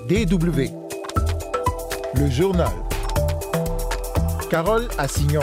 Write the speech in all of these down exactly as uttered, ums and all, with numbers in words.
D W. Le journal. Carole Assignon.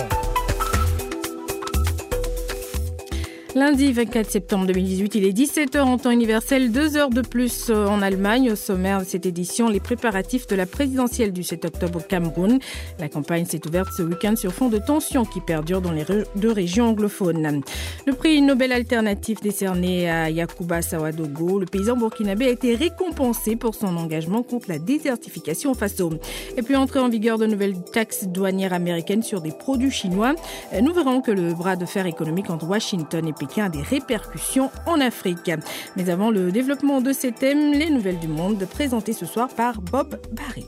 Lundi vingt-quatre septembre deux mille dix-huit, il est dix-sept heures en temps universel, deux heures de plus en Allemagne. Au sommaire de cette édition, les préparatifs de la présidentielle du sept octobre au Cameroun. La campagne s'est ouverte ce week-end sur fond de tensions qui perdurent dans les deux régions anglophones. Le prix Nobel alternatif décerné à Yacouba Sawadogo, le paysan burkinabé, a été récompensé pour son engagement contre la désertification au Faso. Et puis entrée en vigueur de nouvelles taxes douanières américaines sur des produits chinois. Nous verrons que le bras de fer économique entre Washington et Pékin a des répercussions en Afrique. Mais avant le développement de ces thèmes, les nouvelles du monde présentées ce soir par Bob Barry.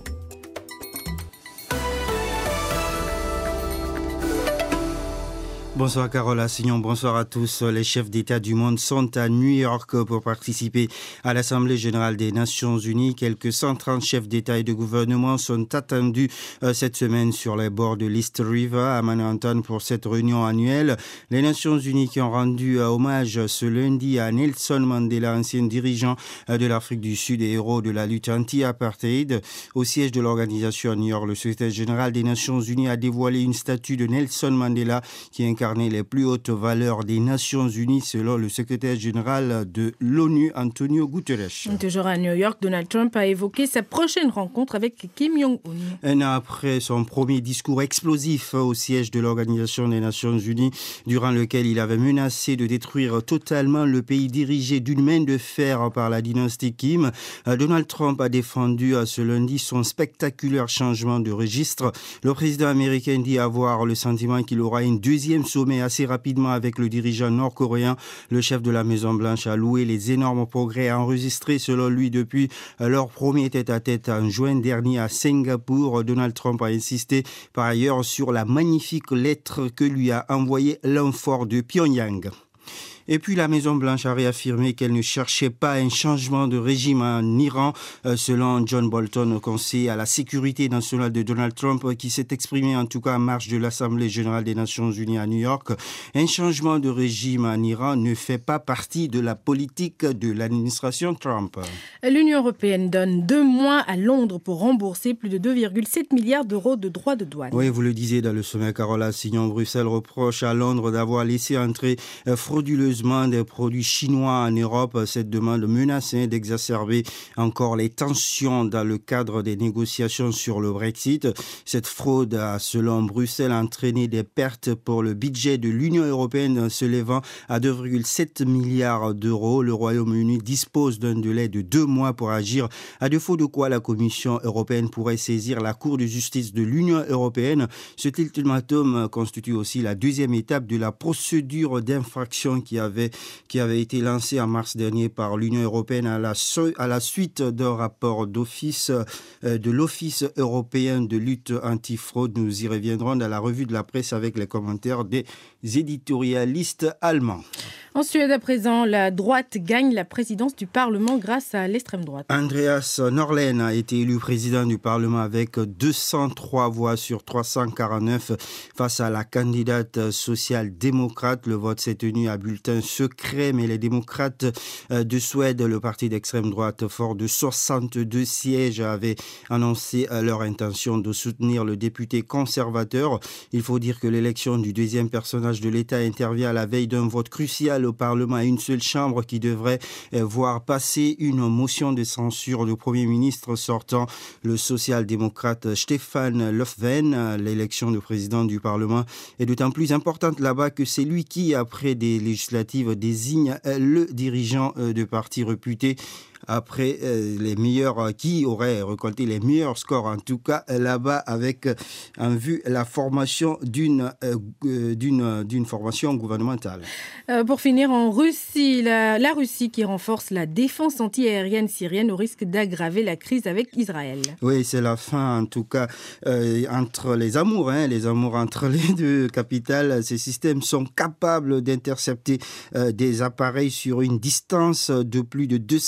Bonsoir Carole Assignon, bonsoir à tous. Les chefs d'État du monde sont à New York pour participer à l'Assemblée générale des Nations unies. Quelques cent trente chefs d'État et de gouvernement sont attendus cette semaine sur les bords de l'East River à Manhattan pour cette réunion annuelle. Les Nations unies qui ont rendu hommage ce lundi à Nelson Mandela, ancien dirigeant de l'Afrique du Sud et héros de la lutte anti-apartheid. Au siège de l'organisation à New York, le secrétaire général des Nations unies a dévoilé une statue de Nelson Mandela qui incarne les plus hautes valeurs des Nations Unies selon le secrétaire général de l'ONU, Antonio Guterres. Toujours à New York, Donald Trump a évoqué sa prochaine rencontre avec Kim Jong-un. Un an après son premier discours explosif au siège de l'Organisation des Nations Unies, durant lequel il avait menacé de détruire totalement le pays dirigé d'une main de fer par la dynastie Kim, Donald Trump a défendu ce lundi son spectaculaire changement de registre. Le président américain dit avoir le sentiment qu'il aura une deuxième sommet assez rapidement avec le dirigeant nord-coréen. Le chef de la Maison-Blanche a loué les énormes progrès enregistrés selon lui depuis leur premier tête-à-tête en juin dernier à Singapour. Donald Trump a insisté par ailleurs sur la magnifique lettre que lui a envoyée l'homme fort de Pyongyang. Et puis la Maison-Blanche a réaffirmé qu'elle ne cherchait pas un changement de régime en Iran, euh, selon John Bolton, conseiller à la sécurité nationale de Donald Trump, qui s'est exprimé en tout cas en marge de l'Assemblée générale des Nations unies à New York. Un changement de régime en Iran ne fait pas partie de la politique de l'administration Trump. L'Union européenne donne deux mois à Londres pour rembourser plus de deux virgule sept milliards d'euros de droits de douane. Oui, vous le disiez dans le sommet, Carole Assignon. Bruxelles reproche à Londres d'avoir laissé entrer euh, frauduleusement des produits chinois en Europe. Cette demande menace d'exacerber encore les tensions dans le cadre des négociations sur le Brexit. Cette fraude a, selon Bruxelles, entraîné des pertes pour le budget de l'Union européenne s'élevant à deux virgule sept milliards d'euros. Le Royaume-Uni dispose d'un délai de deux mois pour agir, à défaut de quoi la Commission européenne pourrait saisir la Cour de justice de l'Union européenne. Cet ultimatum constitue aussi la deuxième étape de la procédure d'infraction qui a Avait, qui avait été lancé en mars dernier par l'Union européenne à la, à la suite d'un rapport d'office euh, de l'Office européen de lutte antifraude. Nous y reviendrons dans la revue de la presse avec les commentaires des éditorialistes allemands. En Suède, à présent, la droite gagne la présidence du Parlement grâce à l'extrême droite. Andreas Norlén a été élu président du Parlement avec deux cent trois voix sur trois cent quarante-neuf face à la candidate social-démocrate. Le vote s'est tenu à bulletin secret, mais les démocrates de Suède, le parti d'extrême droite fort de soixante-deux sièges, avaient annoncé leur intention de soutenir le député conservateur. Il faut dire que l'élection du deuxième personnage de l'État intervient à la veille d'un vote crucial au Parlement à une seule chambre qui devrait voir passer une motion de censure du Premier ministre sortant, le social-démocrate Stefan Löfven. L'élection du président du Parlement est d'autant plus importante là-bas que c'est lui qui, après des législatives, désigne le dirigeant de parti réputé après euh, les meilleurs, euh, qui auraient récolté les meilleurs scores, en tout cas euh, là-bas, avec euh, en vue la formation d'une, euh, d'une, d'une formation gouvernementale. Euh, pour finir, en Russie, la, la Russie qui renforce la défense anti-aérienne syrienne au risque d'aggraver la crise avec Israël. Oui, c'est la fin, en tout cas, euh, entre les amours, hein, les amours entre les deux capitales. Ces systèmes sont capables d'intercepter euh, des appareils sur une distance de plus de deux cent cinquante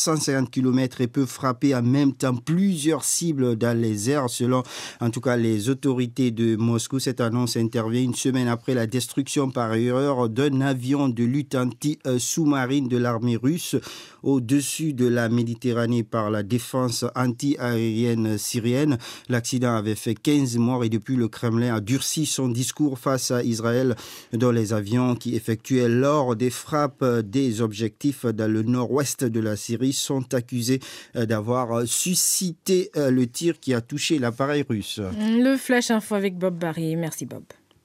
kilomètres et peut frapper en même temps plusieurs cibles dans les airs, selon en tout cas les autorités de Moscou. Cette annonce intervient une semaine après la destruction par erreur d'un avion de lutte anti-sous-marine de l'armée russe au-dessus de la Méditerranée par la défense anti-aérienne syrienne. L'accident avait fait quinze morts et depuis le Kremlin a durci son discours face à Israël, dont les avions qui effectuaient lors des frappes des objectifs dans le nord-ouest de la Syrie sont accusés d'avoir suscité le tir qui a touché l'appareil russe. Le Flash Info avec Bob Barry. Merci Bob.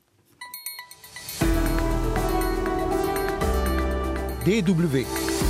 D W.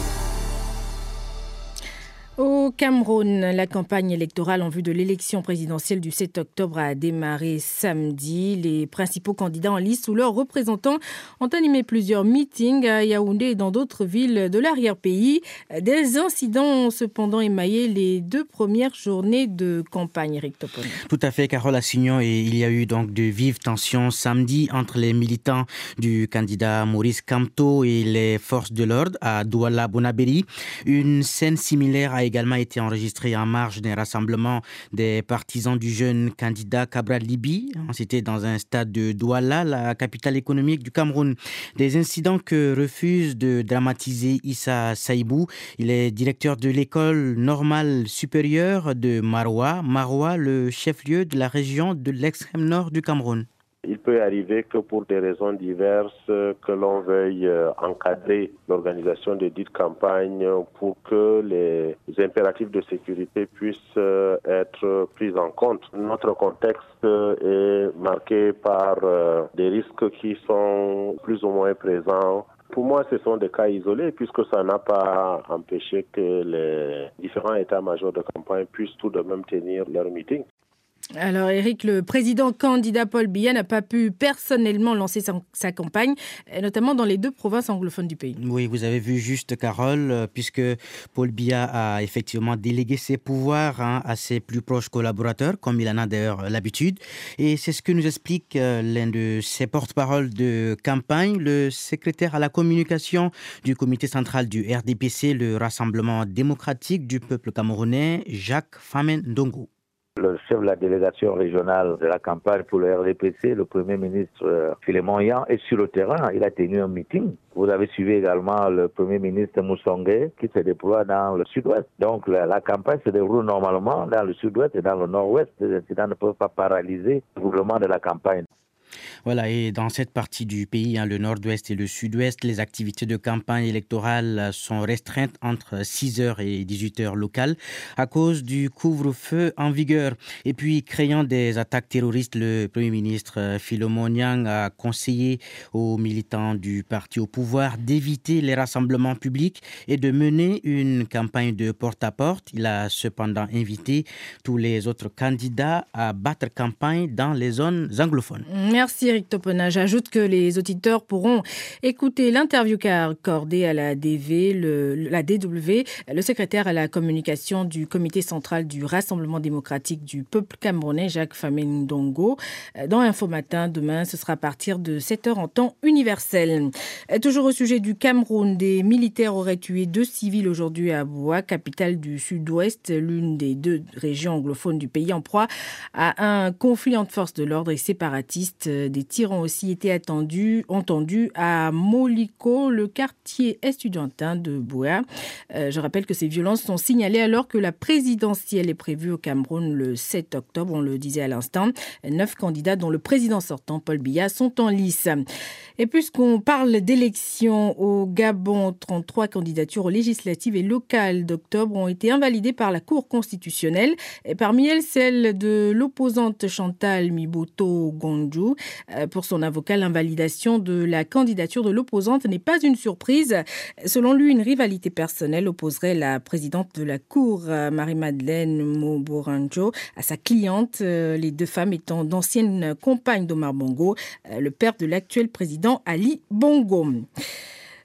Au Cameroun, la campagne électorale en vue de l'élection présidentielle du sept octobre a démarré samedi. Les principaux candidats en lice ou leurs représentants ont animé plusieurs meetings à Yaoundé et dans d'autres villes de l'arrière-pays. Des incidents ont cependant émaillé les deux premières journées de campagne, Eric Topon. Tout à fait, Carole Assignon, et il y a eu donc de vives tensions samedi entre les militants du candidat Maurice Kamto et les forces de l'ordre à Douala-Bonabéry. Une scène similaire a également été enregistrée en marge d'un rassemblement des partisans du jeune candidat Cabral Libi. C'était dans un stade de Douala, la capitale économique du Cameroun. Des incidents que refuse de dramatiser Issa Saïbou. Il est directeur de l'école normale supérieure de Maroua. Maroua, le chef-lieu de la région de l'extrême nord du Cameroun. Il peut arriver que pour des raisons diverses, que l'on veuille encadrer l'organisation de dites campagnes pour que les impératifs de sécurité puissent être pris en compte. Notre contexte est marqué par des risques qui sont plus ou moins présents. Pour moi, ce sont des cas isolés puisque ça n'a pas empêché que les différents états-majors de campagne puissent tout de même tenir leur meeting. Alors Eric, le président candidat Paul Biya n'a pas pu personnellement lancer sa, sa campagne, notamment dans les deux provinces anglophones du pays. Oui, vous avez vu juste, Carole, puisque Paul Biya a effectivement délégué ses pouvoirs hein, à ses plus proches collaborateurs, comme il en a d'ailleurs l'habitude. Et c'est ce que nous explique euh, l'un de ses porte-parole de campagne, le secrétaire à la communication du comité central du R D P C, le Rassemblement démocratique du peuple camerounais, Jacques Famen Ndongo. Le chef de la délégation régionale de la campagne pour le R D P C, le Premier ministre euh, Philémon Yan, est sur le terrain. Il a tenu un meeting. Vous avez suivi également le Premier ministre Moussongue qui se déploie dans le sud-ouest. Donc la, la campagne se déroule normalement dans le sud-ouest et dans le nord-ouest. Les incidents ne peuvent pas paralyser le déroulement de la campagne. Voilà, et dans cette partie du pays, hein, le nord-ouest et le sud-ouest, les activités de campagne électorale sont restreintes entre six heures et dix-huit heures locales à cause du couvre-feu en vigueur. Et puis, craignant des attaques terroristes, le Premier ministre Philémon Yang a conseillé aux militants du parti au pouvoir d'éviter les rassemblements publics et de mener une campagne de porte-à-porte. Il a cependant invité tous les autres candidats à battre campagne dans les zones anglophones. Merci Eric Topona. J'ajoute que les auditeurs pourront écouter l'interview qu'a accordée à la D V, le, la D W, le secrétaire à la communication du comité central du Rassemblement démocratique du peuple camerounais, Jacques Famen Ndongo. Dans Info Matin, demain, ce sera à partir de sept heures en temps universel. Toujours au sujet du Cameroun, des militaires auraient tué deux civils aujourd'hui à Boua, capitale du sud-ouest, l'une des deux régions anglophones du pays en proie à un conflit entre forces de l'ordre et séparatistes. Des tirs ont aussi été attendus, entendus à Moliko, le quartier estudiantin de Boua. Euh, je rappelle que ces violences sont signalées alors que la présidentielle est prévue au Cameroun le sept octobre, on le disait à l'instant. Neuf candidats, dont le président sortant, Paul Biya, sont en lice. Et puisqu'on parle d'élections au Gabon, trente-trois candidatures aux législatives et locales d'octobre ont été invalidées par la Cour constitutionnelle. Et parmi elles, celle de l'opposante Chantal Miboto Gondjou. Pour son avocat, l'invalidation de la candidature de l'opposante n'est pas une surprise. Selon lui, une rivalité personnelle opposerait la présidente de la Cour, Marie-Madeleine Moboranjo, à sa cliente, les deux femmes étant d'anciennes compagnes d'Omar Bongo, le père de l'actuel président Ali Bongo.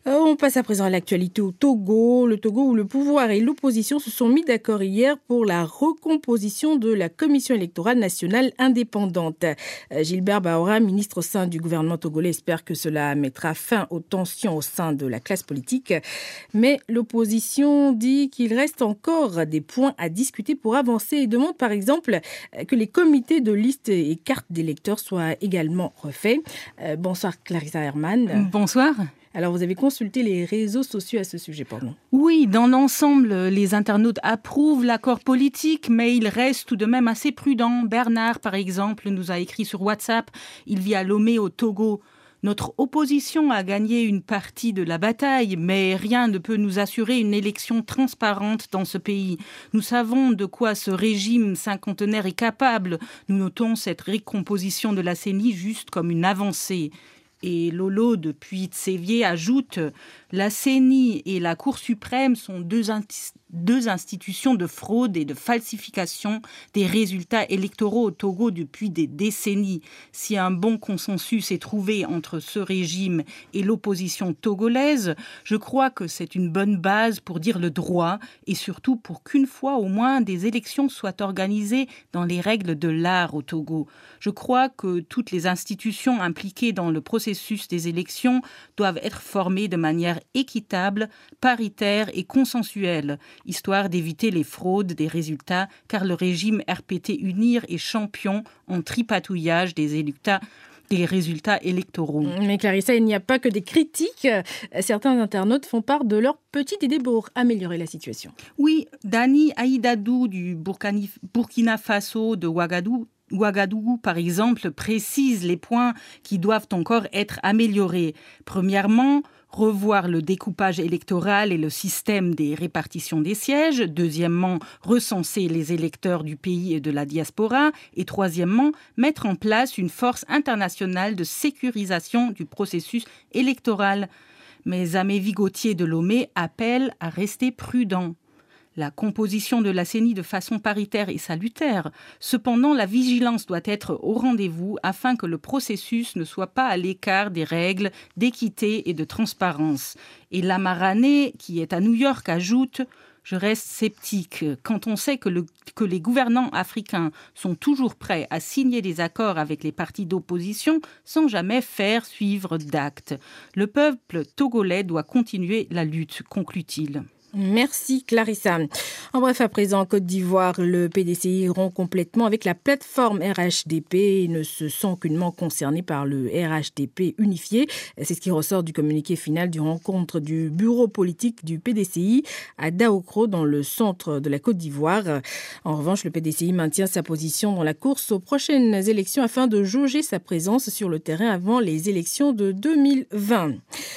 On passe à présent à l'actualité au Togo. Le Togo où le pouvoir et l'opposition se sont mis d'accord hier pour la recomposition de la Commission électorale nationale indépendante. Gilbert Baora, ministre au sein du gouvernement togolais, espère que cela mettra fin aux tensions au sein de la classe politique. Mais l'opposition dit qu'il reste encore des points à discuter pour avancer et demande par exemple que les comités de liste et cartes d'électeurs soient également refaits. Bonsoir Clarissa Herman. Bonsoir. Alors, vous avez consulté les réseaux sociaux à ce sujet, pardon. Oui, dans l'ensemble, les internautes approuvent l'accord politique, mais ils restent tout de même assez prudents. Bernard, par exemple, nous a écrit sur WhatsApp. Il vit à Lomé, au Togo. Notre opposition a gagné une partie de la bataille, mais rien ne peut nous assurer une élection transparente dans ce pays. Nous savons de quoi ce régime cinquantenaire est capable. Nous notons cette recomposition de la C E N I juste comme une avancée. Et Lolo, depuis Tsévier, ajoute « La C E N I et la Cour suprême sont deux, inti- deux institutions de fraude et de falsification des résultats électoraux au Togo depuis des décennies. Si un bon consensus est trouvé entre ce régime et l'opposition togolaise, je crois que c'est une bonne base pour dire le droit et surtout pour qu'une fois au moins des élections soient organisées dans les règles de l'art au Togo. Je crois que toutes les institutions impliquées dans le processus des élections doivent être formées de manière équitable, paritaire et consensuelle, histoire d'éviter les fraudes des résultats, car le régime R P T Unir est champion en tripatouillage des résultats, des résultats électoraux. Mais Clarissa, il n'y a pas que des critiques. Certains internautes font part de leur petite idée pour améliorer la situation. Oui, Dani Aïdadou du Burkani, Burkina Faso de Ouagadougou, Ouagadougou, par exemple, précise les points qui doivent encore être améliorés. Premièrement, revoir le découpage électoral et le système des répartitions des sièges. Deuxièmement, recenser les électeurs du pays et de la diaspora. Et troisièmement, mettre en place une force internationale de sécurisation du processus électoral. Mais Amévi Gauthier de Lomé appelle à rester prudent. La composition de la C E N I de façon paritaire est salutaire. Cependant, la vigilance doit être au rendez-vous afin que le processus ne soit pas à l'écart des règles d'équité et de transparence. Et Lamarané, qui est à New York, ajoute « Je reste sceptique. Quand on sait que, le, que les gouvernants africains sont toujours prêts à signer des accords avec les partis d'opposition sans jamais faire suivre d'actes. Le peuple togolais doit continuer la lutte », conclut-il. Merci Clarissa. En bref, à présent, en Côte d'Ivoire, le P D C I rompt complètement avec la plateforme R H D P et ne se sent qu'aucunement concerné par le R H D P unifié. C'est ce qui ressort du communiqué final du rencontre du bureau politique du P D C I à Daokro, dans le centre de la Côte d'Ivoire. En revanche, le P D C I maintient sa position dans la course aux prochaines élections afin de jauger sa présence sur le terrain avant les élections de deux mille vingt.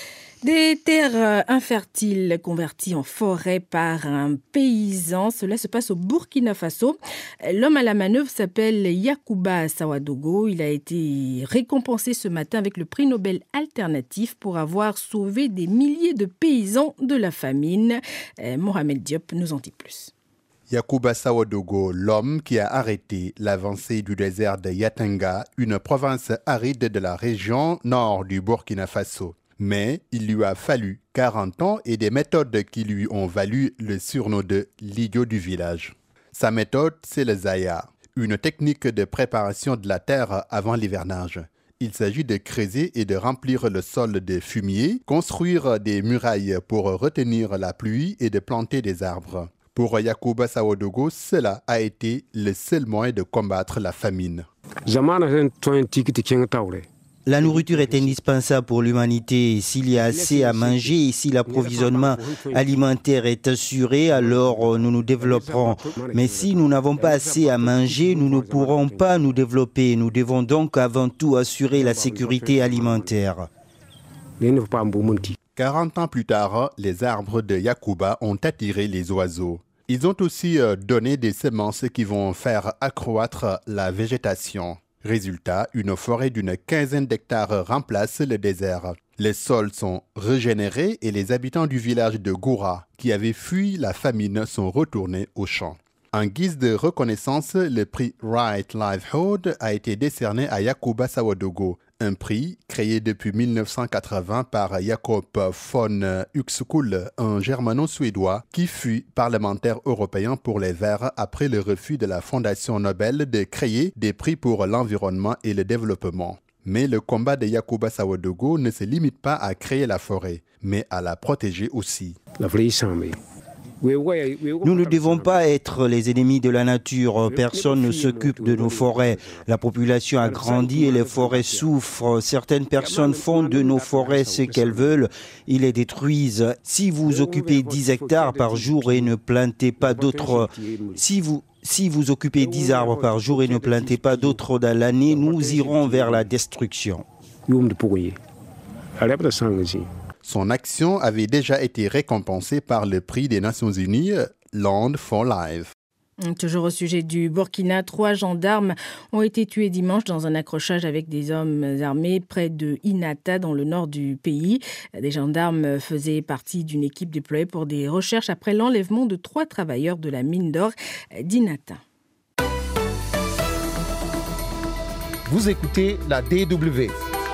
Des terres infertiles converties en forêt par un paysan, cela se passe au Burkina Faso. L'homme à la manœuvre s'appelle Yacouba Sawadogo. Il a été récompensé ce matin avec le prix Nobel alternatif pour avoir sauvé des milliers de paysans de la famine. Mohamed Diop nous en dit plus. Yacouba Sawadogo, l'homme qui a arrêté l'avancée du désert de Yatenga, une province aride de la région nord du Burkina Faso. Mais il lui a fallu quarante ans et des méthodes qui lui ont valu le surnom de l'idiot du village. Sa méthode, c'est le Zaya, une technique de préparation de la terre avant l'hivernage. Il s'agit de creuser et de remplir le sol de fumier, construire des murailles pour retenir la pluie et de planter des arbres. Pour Yacouba Sawadogo, cela a été le seul moyen de combattre la famine. La nourriture est indispensable pour l'humanité. S'il y a assez à manger et si l'approvisionnement alimentaire est assuré, alors nous nous développerons. Mais si nous n'avons pas assez à manger, nous ne pourrons pas nous développer. Nous devons donc avant tout assurer la sécurité alimentaire. quarante ans plus tard, les arbres de Yacouba ont attiré les oiseaux. Ils ont aussi donné des semences qui vont faire accroître la végétation. Résultat, une forêt d'une quinzaine d'hectares remplace le désert. Les sols sont régénérés et les habitants du village de Goura, qui avaient fui la famine, sont retournés aux champs. En guise de reconnaissance, le prix Right Livelihood a été décerné à Yacouba Sawadogo, un prix créé depuis mille neuf cent quatre-vingts par Jakob von Uxküll, un germano-suédois qui fut parlementaire européen pour les Verts après le refus de la Fondation Nobel de créer des prix pour l'environnement et le développement. Mais le combat de Yacouba Sawadogo ne se limite pas à créer la forêt, mais à la protéger aussi. Nous ne devons pas être les ennemis de la nature. Personne ne s'occupe de nos forêts. La population a grandi et les forêts souffrent. Certaines personnes font de nos forêts ce qu'elles veulent. Ils les détruisent. Si vous occupez dix hectares par jour et ne plantez pas d'autres, si vous Si vous occupez dix arbres par jour et ne plantez pas d'autres dans l'année, nous irons vers la destruction. Son action avait déjà été récompensée par le prix des Nations Unies, Land for Life. Toujours au sujet du Burkina, trois gendarmes ont été tués dimanche dans un accrochage avec des hommes armés près de Inata, dans le nord du pays. Des gendarmes faisaient partie d'une équipe déployée pour des recherches après l'enlèvement de trois travailleurs de la mine d'or d'Inata. Vous écoutez la D W.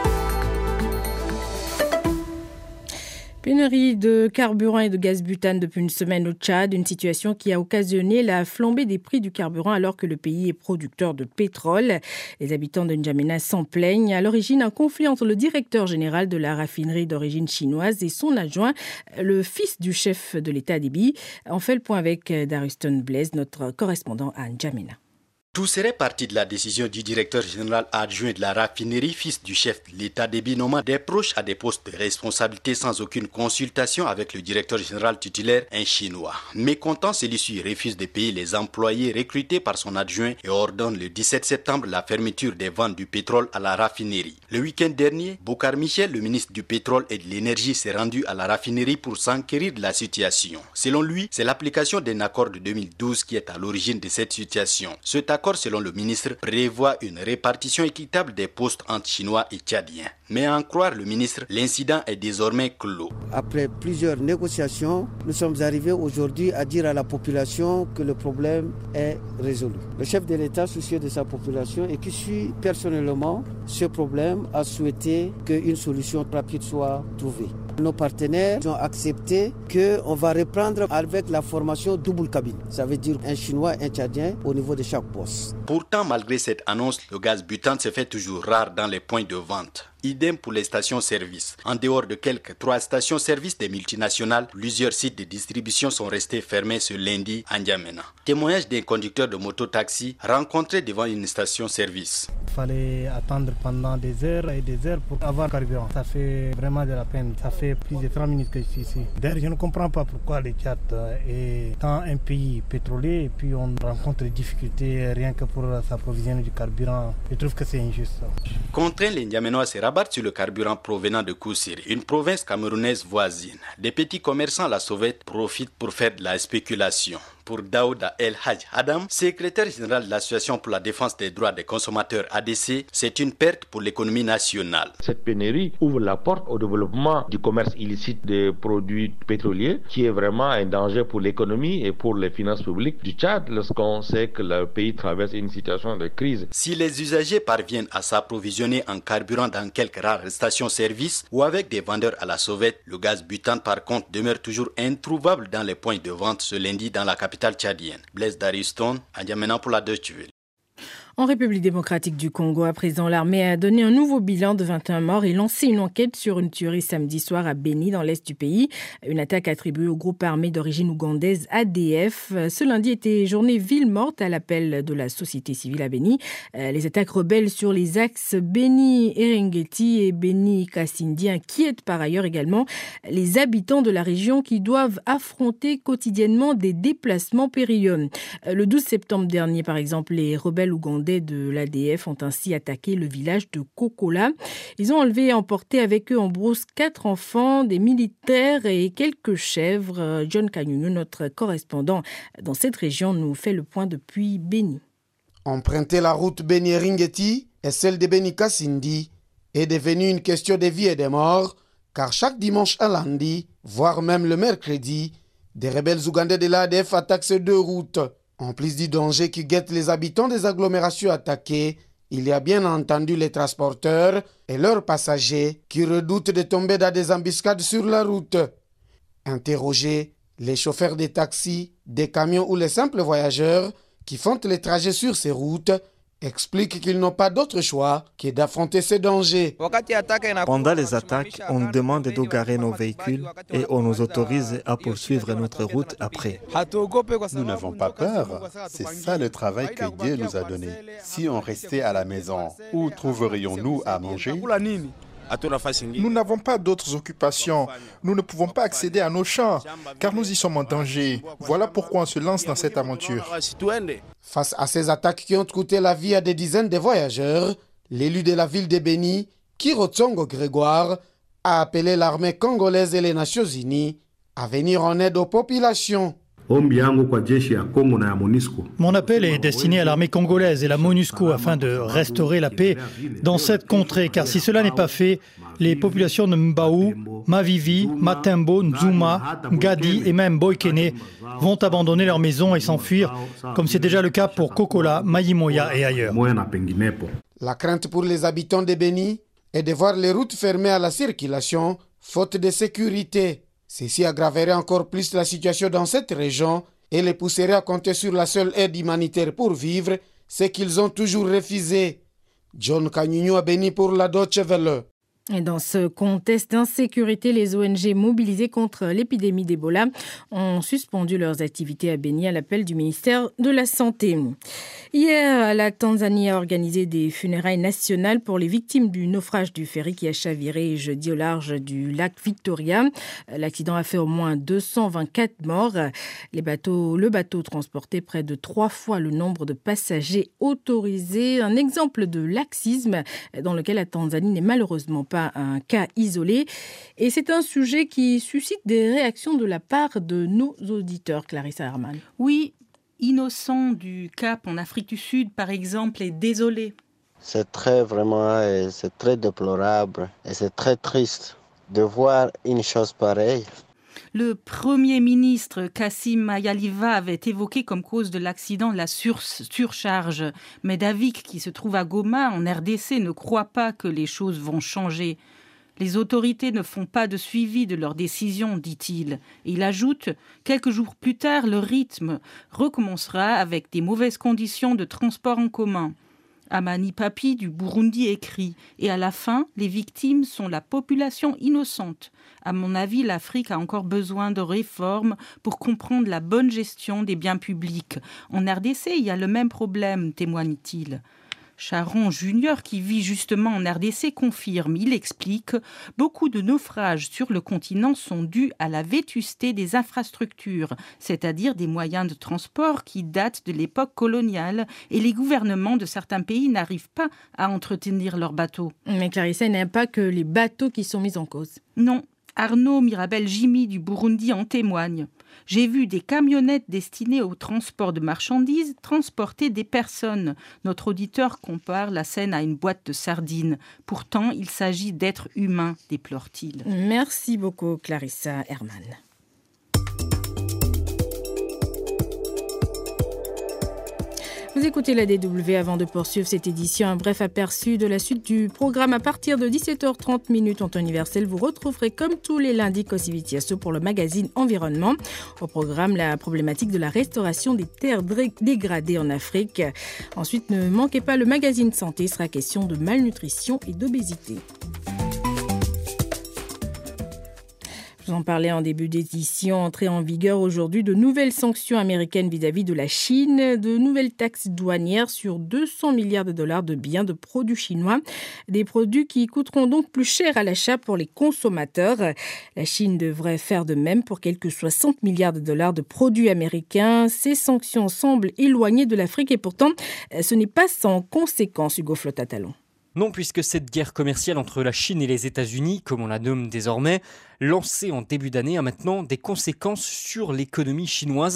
Pénurie de carburant et de gaz butane depuis une semaine au Tchad, une situation qui a occasionné la flambée des prix du carburant alors que le pays est producteur de pétrole. Les habitants de N'Djamena s'en plaignent. À l'origine, un conflit entre le directeur général de la raffinerie d'origine chinoise et son adjoint, le fils du chef de l'État Déby. On fait le point avec Daruston Blaise, notre correspondant à N'Djamena. Tout serait parti de la décision du directeur général adjoint de la raffinerie, fils du chef de l'État Déby, nommant des proches à des postes de responsabilité sans aucune consultation avec le directeur général titulaire, un Chinois. Mécontent, celui-ci refuse de payer les employés recrutés par son adjoint et ordonne le dix-sept septembre la fermeture des ventes du pétrole à la raffinerie. Le week-end dernier, Bokar Michel, le ministre du pétrole et de l'énergie, s'est rendu à la raffinerie pour s'enquérir de la situation. Selon lui, c'est l'application d'un accord de deux mille douze qui est à l'origine de cette situation. Cet accord, selon le ministre, prévoit une répartition équitable des postes entre Chinois et Tchadiens. Mais à en croire le ministre, l'incident est désormais clos. Après plusieurs négociations, nous sommes arrivés aujourd'hui à dire à la population que le problème est résolu. Le chef de l'État, soucieux de sa population et qui suit personnellement ce problème, a souhaité qu'une solution rapide soit trouvée. Nos partenaires ont accepté qu'on va reprendre avec la formation double cabine. Ça veut dire un Chinois et un Tchadien au niveau de chaque poste. Pourtant, malgré cette annonce, le gaz butane se fait toujours rare dans les points de vente. Idem pour les stations-service. En dehors de quelques trois stations-service des multinationales, plusieurs sites de distribution sont restés fermés ce lundi à N'Djamena. Témoignage d'un conducteur de moto-taxi rencontré devant une station-service. Il fallait attendre pendant des heures et des heures pour avoir carburant. Ça fait vraiment de la peine. Ça fait plus de trente minutes que je suis ici. D'ailleurs, je ne comprends pas pourquoi le Tchad est tant un pays pétrolier et puis on rencontre des difficultés rien que pour s'approvisionner du carburant. Je trouve que c'est injuste. Contraint, les N'Djamenois se rabattent sur le carburant provenant de Koussiri, une province camerounaise voisine. Des petits commerçants la Sauvette profitent pour faire de la spéculation. Pour Daouda El Hadj Adam, secrétaire général de l'Association pour la défense des droits des consommateurs A D C, c'est une perte pour l'économie nationale. Cette pénurie ouvre la porte au développement du commerce illicite des produits pétroliers, qui est vraiment un danger pour l'économie et pour les finances publiques du Tchad lorsqu'on sait que le pays traverse une situation de crise. Si les usagers parviennent à s'approvisionner en carburant dans quelques rares stations-service ou avec des vendeurs à la sauvette, le gaz butane par contre demeure toujours introuvable dans les points de vente ce lundi dans la capitale tchadienne. Blaise Dariston, à N'Djamena pour la Deutsche Welle. En République démocratique du Congo, à présent, l'armée a donné un nouveau bilan de vingt et un morts et lancé une enquête sur une tuerie samedi soir à Beni, dans l'est du pays. Une attaque attribuée au groupe armé d'origine ougandaise A D F. Ce lundi était journée ville morte à l'appel de la société civile à Beni. Les attaques rebelles sur les axes Beni-Erengeti et Beni-Kasindi inquiètent par ailleurs également les habitants de la région qui doivent affronter quotidiennement des déplacements périlleux. Le douze septembre dernier, par exemple, les rebelles ougandais de l'A D F ont ainsi attaqué le village de Kokola. Ils ont enlevé et emporté avec eux en brousse quatre enfants, des militaires et quelques chèvres. John Kanyunyu, notre correspondant dans cette région, nous fait le point depuis Beni. Emprunter la route Beni-Erengeti et celle de Beni-Kasindi est devenue une question de vie et de mort, car chaque dimanche à lundi, voire même le mercredi, des rebelles ougandais de l'A D F attaquent ces deux routes. En plus du danger qui guette les habitants des agglomérations attaquées, il y a bien entendu les transporteurs et leurs passagers qui redoutent de tomber dans des embuscades sur la route. Interrogés, les chauffeurs des taxis, des camions ou les simples voyageurs qui font les trajets sur ces routes expliquent qu'ils n'ont pas d'autre choix que d'affronter ces dangers. Pendant les attaques, on nous demande de garer nos véhicules et on nous autorise à poursuivre notre route après. Nous n'avons pas peur. C'est ça le travail que Dieu nous a donné. Si on restait à la maison, où trouverions-nous à manger ? Nous n'avons pas d'autres occupations. Nous ne pouvons pas accéder à nos champs, car nous y sommes en danger. Voilà pourquoi on se lance dans cette aventure. Face à ces attaques qui ont coûté la vie à des dizaines de voyageurs, l'élu de la ville de Beni, Kirotsongo Grégoire, a appelé l'armée congolaise et les Nations Unies à venir en aide aux populations. Mon appel est destiné à l'armée congolaise et la MONUSCO afin de restaurer la paix dans cette contrée, car si cela n'est pas fait, les populations de Mbaou, Mavivi, Matembo, Nzuma, Ngadi et même Boikene vont abandonner leurs maisons et s'enfuir, comme c'est déjà le cas pour Kokola, Mayimoya et ailleurs. La crainte pour les habitants de Beni est de voir les routes fermées à la circulation, faute de sécurité. Ceci aggraverait encore plus la situation dans cette région et les pousserait à compter sur la seule aide humanitaire pour vivre, ce qu'ils ont toujours refusé. John Kanyunyu a béni pour la Deutsche Welle. Et dans ce contexte d'insécurité, les O N G mobilisées contre l'épidémie d'Ebola ont suspendu leurs activités à Beni à l'appel du ministère de la Santé. Hier, la Tanzanie a organisé des funérailles nationales pour les victimes du naufrage du ferry qui a chaviré jeudi au large du lac Victoria. L'accident a fait au moins deux cent vingt-quatre morts. Les bateaux, le bateau transportait près de trois fois le nombre de passagers autorisés. Un exemple de laxisme dans lequel la Tanzanie n'est malheureusement pas un cas isolé. Et c'est un sujet qui suscite des réactions de la part de nos auditeurs, Clarissa Hermann. Oui, Innocent du Cap en Afrique du Sud, par exemple, est désolé. C'est très vraiment, c'est très déplorable et c'est très triste de voir une chose pareille. Le Premier ministre Kassim Majaliva avait évoqué comme cause de l'accident la sur- surcharge. Mais Davik, qui se trouve à Goma, en R D C, ne croit pas que les choses vont changer. Les autorités ne font pas de suivi de leurs décisions, dit-il. Et il ajoute, quelques jours plus tard, le rythme recommencera avec des mauvaises conditions de transport en commun. Amani Papi du Burundi écrit « Et à la fin, les victimes sont la population innocente. À mon avis, l'Afrique a encore besoin de réformes pour comprendre la bonne gestion des biens publics. En R D C, il y a le même problème, témoigne-t-il. » Charon Junior, qui vit justement en R D C, confirme. Il explique « Beaucoup de naufrages sur le continent sont dus à la vétusté des infrastructures, c'est-à-dire des moyens de transport qui datent de l'époque coloniale et les gouvernements de certains pays n'arrivent pas à entretenir leurs bateaux. » Mais Clarissa, il n'y a pas que les bateaux qui sont mis en cause. Non. Arnaud Mirabel Jimmy du Burundi en témoigne. J'ai vu des camionnettes destinées au transport de marchandises transporter des personnes. Notre auditeur compare la scène à une boîte de sardines. Pourtant, il s'agit d'êtres humains, déplore-t-il. Merci beaucoup, Clarissa Hermann. Vous écoutez la D W avant de poursuivre cette édition. Un bref aperçu de la suite du programme à partir de dix-sept heures trente minutes en temps universel. Vous retrouverez comme tous les lundis Kosivitiasso pour le magazine Environnement. Au programme, la problématique de la restauration des terres dégradées en Afrique. Ensuite, ne manquez pas le magazine Santé. Il sera question de malnutrition et d'obésité. Je vous en parlais en début d'édition. Entrée en vigueur aujourd'hui de nouvelles sanctions américaines vis-à-vis de la Chine, de nouvelles taxes douanières sur deux cents milliards de dollars de biens de produits chinois. Des produits qui coûteront donc plus cher à l'achat pour les consommateurs. La Chine devrait faire de même pour quelques soixante milliards de dollars de produits américains. Ces sanctions semblent éloignées de l'Afrique et pourtant, ce n'est pas sans conséquence, Hugo Flotta-Talon. Non, puisque cette guerre commerciale entre la Chine et les États-Unis, comme on la nomme désormais, lancée en début d'année, a maintenant des conséquences sur l'économie chinoise.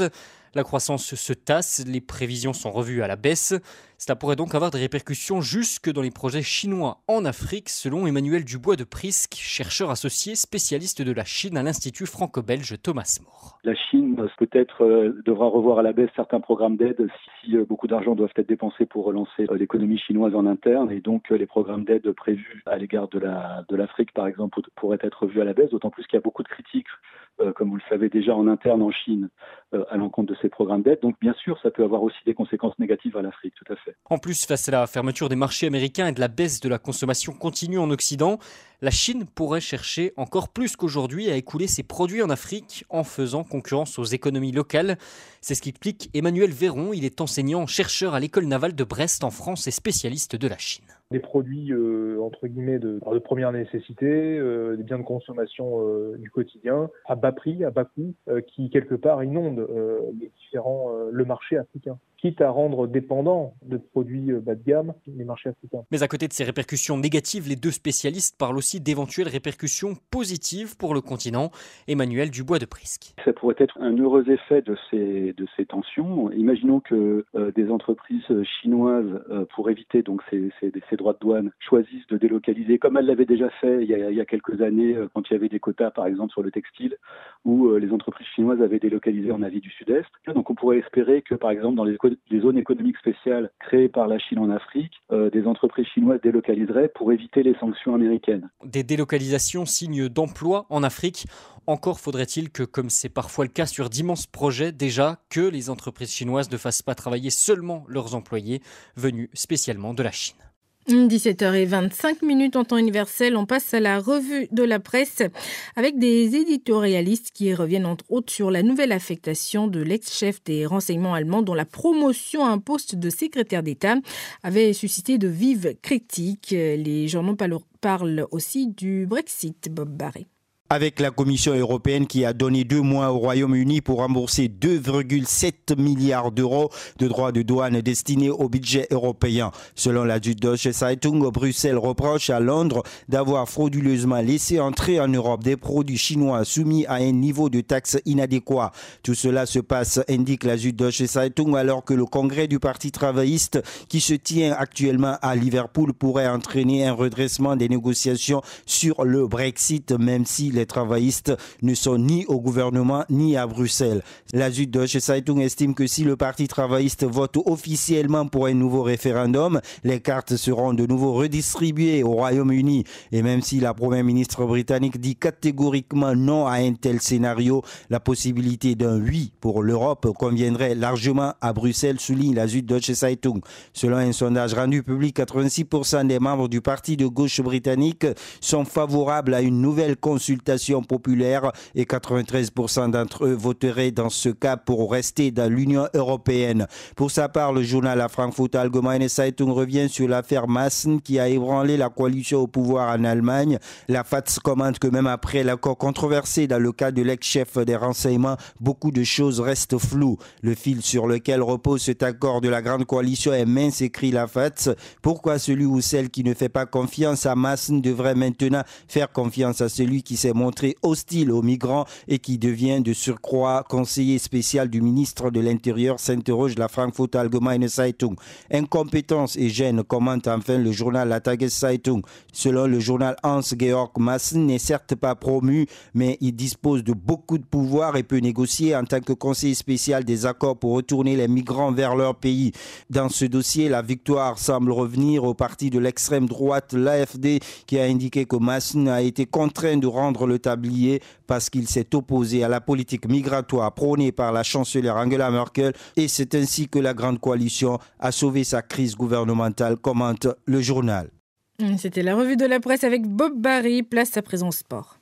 La croissance se tasse, les prévisions sont revues à la baisse. Cela pourrait donc avoir des répercussions jusque dans les projets chinois en Afrique, selon Emmanuel Dubois de Prisque, chercheur associé spécialiste de la Chine à l'Institut franco-belge Thomas More. La Chine peut-être euh, devra revoir à la baisse certains programmes d'aide si, si euh, beaucoup d'argent doivent être dépensés pour relancer euh, l'économie chinoise en interne, et donc euh, les programmes d'aide prévus à l'égard de, la, de l'Afrique par exemple pourraient être revus à la baisse, d'autant plus qu'il y a beaucoup de critiques, euh, comme vous le savez déjà en interne en Chine, euh, à l'encontre de ces programmes d'aide. Donc bien sûr ça peut avoir aussi des conséquences négatives à l'Afrique, tout à fait. En plus, face à la fermeture des marchés américains et de la baisse de la consommation continue en Occident, la Chine pourrait chercher encore plus qu'aujourd'hui à écouler ses produits en Afrique en faisant concurrence aux économies locales. C'est ce qu'explique Emmanuel Véron. Il est enseignant, chercheur à l'école navale de Brest en France et spécialiste de la Chine. Des produits euh, entre guillemets de, de première nécessité, euh, des biens de consommation euh, du quotidien, à bas prix, à bas coût, euh, qui quelque part inondent euh, les différents, euh, le marché africain, quitte à rendre dépendants de produits euh, bas de gamme les marchés africains. Mais à côté de ces répercussions négatives, les deux spécialistes parlent aussi d'éventuelles répercussions positives pour le continent. Emmanuel Dubois de Prisque. Ça pourrait être un heureux effet de ces, de ces tensions. Imaginons que euh, des entreprises chinoises, euh, pour éviter donc ces, ces, ces droits de douane, choisissent de délocaliser, comme elles l'avaient déjà fait il y a, il y a quelques années, euh, quand il y avait des quotas par exemple sur le textile, où euh, les entreprises chinoises avaient délocalisé en Asie du Sud-Est. Donc on pourrait espérer que par exemple dans les, les zones économiques spéciales créées par la Chine en Afrique, euh, des entreprises chinoises délocaliseraient pour éviter les sanctions américaines. Des délocalisations, signe d'emploi en Afrique. Encore faudrait-il que, comme c'est parfois le cas sur d'immenses projets déjà, que les entreprises chinoises ne fassent pas travailler seulement leurs employés venus spécialement de la Chine. dix-sept heures vingt-cinq minutes en temps universel, on passe à la revue de la presse avec des éditorialistes qui reviennent entre autres sur la nouvelle affectation de l'ex-chef des renseignements allemands dont la promotion à un poste de secrétaire d'État avait suscité de vives critiques. Les journaux parlent aussi du Brexit, Bob Barré. Avec la Commission européenne qui a donné deux mois au Royaume-Uni pour rembourser deux virgule sept milliards d'euros de droits de douane destinés au budget européen. Selon la Süddeutsche Zeitung, Bruxelles reproche à Londres d'avoir frauduleusement laissé entrer en Europe des produits chinois soumis à un niveau de taxe inadéquat. Tout cela se passe, indique la Süddeutsche Zeitung, alors que le congrès du Parti travailliste qui se tient actuellement à Liverpool pourrait entraîner un redressement des négociations sur le Brexit, même si les travaillistes ne sont ni au gouvernement ni à Bruxelles. La Süddeutsche Zeitung estime que si le Parti travailliste vote officiellement pour un nouveau référendum, les cartes seront de nouveau redistribuées au Royaume-Uni. Et même si la première ministre britannique dit catégoriquement non à un tel scénario, la possibilité d'un oui pour l'Europe conviendrait largement à Bruxelles, souligne la Süddeutsche Zeitung. Selon un sondage rendu public, quatre-vingt-six pour cent des membres du parti de gauche britannique sont favorables à une nouvelle consultation populaire et quatre-vingt-treize pour cent d'entre eux voteraient dans ce cas pour rester dans l'Union européenne. Pour sa part, le journal La Frankfurter Allgemeine Zeitung revient sur l'affaire Maaßen qui a ébranlé la coalition au pouvoir en Allemagne. La F A T S commente que même après l'accord controversé dans le cas de l'ex-chef des renseignements, beaucoup de choses restent floues. Le fil sur lequel repose cet accord de la grande coalition est mince, écrit la F A T S. Pourquoi celui ou celle qui ne fait pas confiance à Maaßen devrait maintenant faire confiance à celui qui s'est montré hostile aux migrants et qui devient de surcroît conseiller spécial du ministre de l'Intérieur, s'interroge la Frankfurter Allgemeine Zeitung. Incompétence et gêne, commente enfin le journal La Tageszeitung. Selon le journal, Hans-Georg Maaßen n'est certes pas promu, mais il dispose de beaucoup de pouvoir et peut négocier en tant que conseiller spécial des accords pour retourner les migrants vers leur pays. Dans ce dossier, la victoire semble revenir au parti de l'extrême droite, l'A F D, qui a indiqué que Maaßen a été contraint de rendre le tablier parce qu'il s'est opposé à la politique migratoire prônée par la chancelière Angela Merkel et c'est ainsi que la grande coalition a sauvé sa crise gouvernementale, commente le journal. C'était la revue de la presse avec Bob Barry, place à présent sport.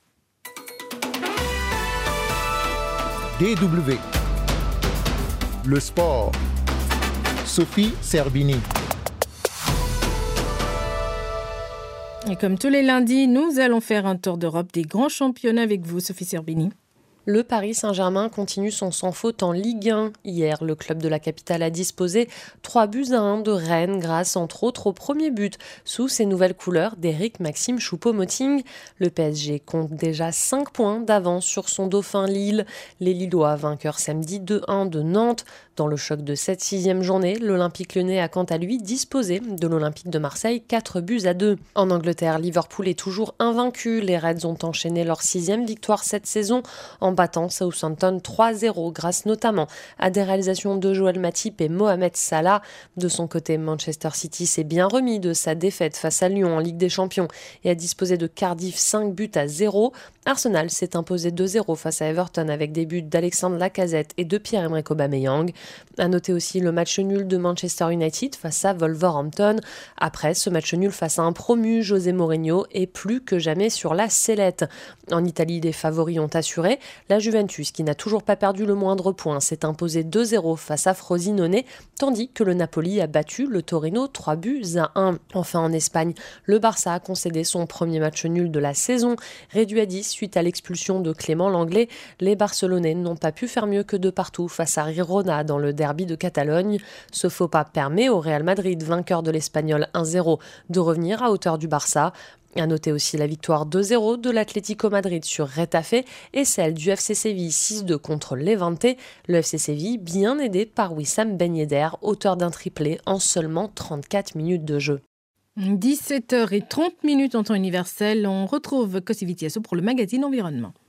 D W. Le sport. Sophie Serbini. Et comme tous les lundis, nous allons faire un tour d'Europe des grands championnats avec vous, Sophie Serbini. Le Paris Saint-Germain continue son sans faute en Ligue un. Hier, le club de la capitale a disposé trois buts à un de Rennes grâce entre autres au premier but sous ses nouvelles couleurs d'Éric Maxime Choupo-Moting. Le P S G compte déjà cinq points d'avance sur son dauphin Lille. Les Lillois vainqueurs samedi deux à un de Nantes. Dans le choc de cette sixième journée, l'Olympique Lyonnais a quant à lui disposé de l'Olympique de Marseille quatre buts à deux. En Angleterre, Liverpool est toujours invaincu. Les Reds ont enchaîné leur sixième victoire cette saison en battant Southampton trois à zéro grâce notamment à des réalisations de Joël Matip et Mohamed Salah. De son côté, Manchester City s'est bien remis de sa défaite face à Lyon en Ligue des Champions et a disposé de Cardiff cinq buts à zéro. Arsenal s'est imposé deux à zéro face à Everton avec des buts d'Alexandre Lacazette et de Pierre-Emerick Aubameyang. À noter aussi le match nul de Manchester United face à Wolverhampton. Après ce match nul face à un promu, José Mourinho est plus que jamais sur la sellette. En Italie, les favoris ont assuré. La Juventus, qui n'a toujours pas perdu le moindre point, s'est imposé deux à zéro face à Frosinone, tandis que le Napoli a battu le Torino trois buts à un. Enfin en Espagne, le Barça a concédé son premier match nul de la saison. Réduit à dix suite à l'expulsion de Clément Lenglet, les Barcelonais n'ont pas pu faire mieux que de partout face à Girona dans le derby de Catalogne. Ce faux pas permet au Real Madrid, vainqueur de l'Espagnol un à zéro, de revenir à hauteur du Barça. À noter aussi la victoire deux à zéro de l'Atlético Madrid sur Retafe et celle du F C Séville six à deux contre Levante. Le F C Séville bien aidé par Wissam Ben Yedder, auteur d'un triplé en seulement trente-quatre minutes de jeu. dix-sept heures trente en temps universel, on retrouve Kossi Vitiasso pour le magazine Environnement.